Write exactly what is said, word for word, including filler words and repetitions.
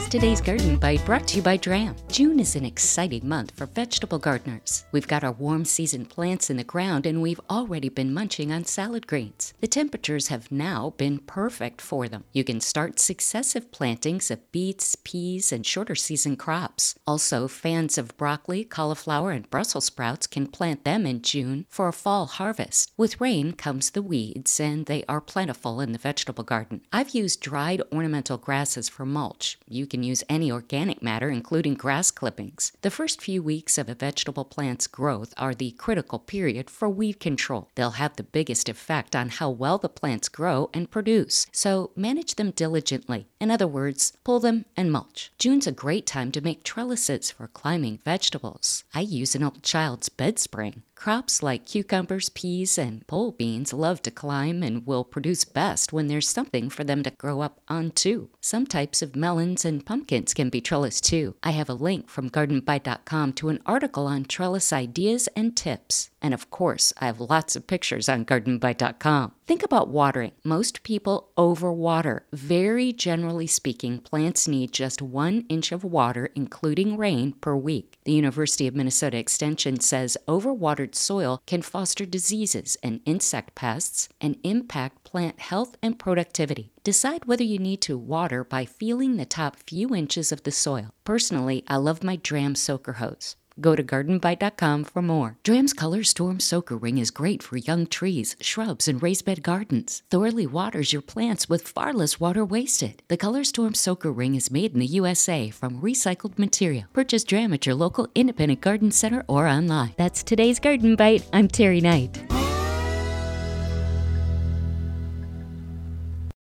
Today's Garden Bite brought to you by Dram. June is an exciting month for vegetable gardeners. We've got our warm season plants in the ground and we've already been munching on salad greens. The temperatures have now been perfect for them. You can start successive plantings of beets, peas, and shorter season crops. Also, fans of broccoli, cauliflower, and Brussels sprouts can plant them in June for a fall harvest. With rain comes the weeds, and they are plentiful in the vegetable garden. I've used dried ornamental grasses for mulch. You can use any organic matter, including grass clippings. The first few weeks of a vegetable plant's growth are the critical period for weed control. They'll have the biggest effect on how well the plants grow and produce, so manage them diligently. In other words, pull them and mulch. June's a great time to make trellises for climbing vegetables. I use an old child's bed spring. Crops like cucumbers, peas, and pole beans love to climb and will produce best when there's something for them to grow up onto. Some types of melons and pumpkins can be trellised too. I have a link from garden bite dot com to an article on trellis ideas and tips. And of course, I have lots of pictures on garden bite dot com. Think about watering. Most people overwater. Very generally speaking, plants need just one inch of water, including rain, per week. The University of Minnesota Extension says overwatered soil can foster diseases and insect pests and impact plant health and productivity. Decide whether you need to water by feeling the top few inches of the soil. Personally, I love my Dram soaker hose. Go to garden bite dot com for more. Dram's Color Storm Soaker Ring is great for young trees, shrubs, and raised bed gardens. Thoroughly waters your plants with far less water wasted. The Color Storm Soaker Ring is made in the U S A from recycled material. Purchase Dram at your local independent garden center or online. That's today's Garden Bite. I'm Terry Knight.